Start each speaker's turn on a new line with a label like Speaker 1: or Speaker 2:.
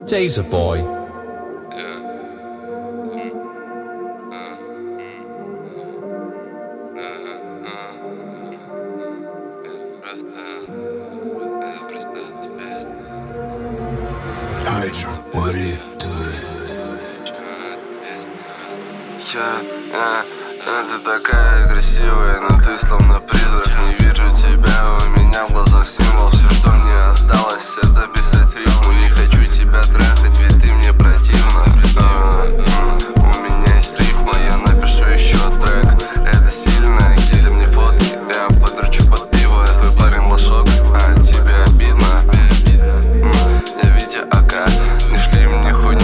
Speaker 1: Taser Boy.
Speaker 2: Hydra, what do you do?
Speaker 3: Ты такая красивая, но ты словно призрак. Не вижу тебя, у меня в глазах символ. Все, что мне осталось, это писать рифму. Не хочу тебя трахать, ведь ты мне противна. У меня есть рифма, я напишу еще трек. Это сильно, кидай мне фотки, я подручу под пиво. Твой парень лошок, а тебе обидно? Я Витя АК, не шли мне хуйню.